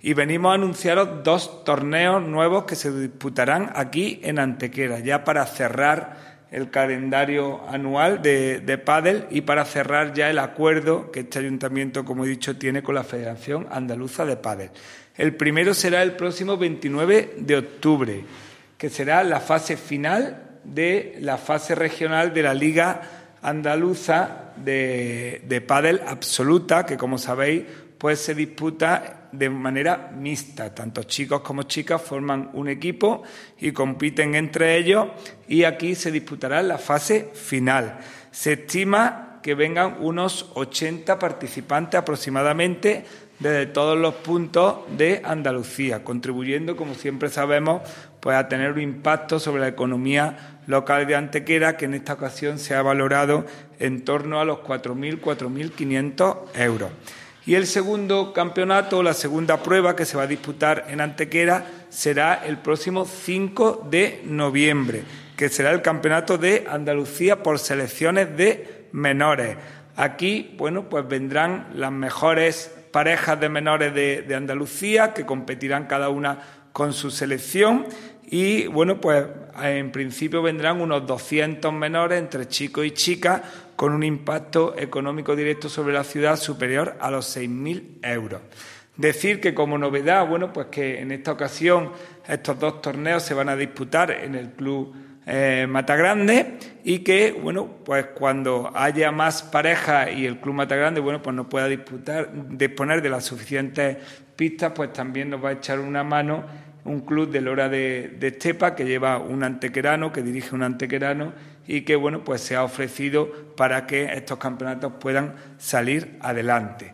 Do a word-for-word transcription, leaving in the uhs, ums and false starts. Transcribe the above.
y venimos a anunciaros dos torneos nuevos que se disputarán aquí en Antequera, ya para cerrar el calendario anual de, de pádel y para cerrar ya el acuerdo que este ayuntamiento, como he dicho, tiene con la Federación Andaluza de Pádel. El primero será el próximo veintinueve de octubre, que será la fase final de la fase regional de la Liga Andaluza de, de Pádel Absoluta, que como sabéis, pues se disputa de manera mixta. Tanto chicos como chicas forman un equipo y compiten entre ellos, y aquí se disputará la fase final. Se estima que vengan unos ochenta participantes aproximadamente desde todos los puntos de Andalucía, contribuyendo, como siempre sabemos, pues a tener un impacto sobre la economía local de Antequera, que en esta ocasión se ha valorado en torno a los cuatro mil, cuatro mil quinientos euros. Y el segundo campeonato, la segunda prueba que se va a disputar en Antequera, será el próximo cinco de noviembre, que será el Campeonato de Andalucía por selecciones de menores. Aquí, bueno, pues vendrán las mejores parejas de menores de, de Andalucía, que competirán cada una con su selección, y bueno, pues en principio vendrán unos doscientos menores entre chicos y chicas, con un impacto económico directo sobre la ciudad superior a los seis mil euros. Decir que como novedad, bueno, pues que en esta ocasión estos dos torneos se van a disputar en el Club eh, Matagrande, y que, bueno, pues cuando haya más parejas y el Club Matagrande, bueno, pues no pueda disputar, disponer de las suficientes pistas, pues también nos va a echar una mano un club de Lora de, de Estepa, que lleva un antequerano, que dirige un antequerano, y que, bueno, pues se ha ofrecido para que estos campeonatos puedan salir adelante.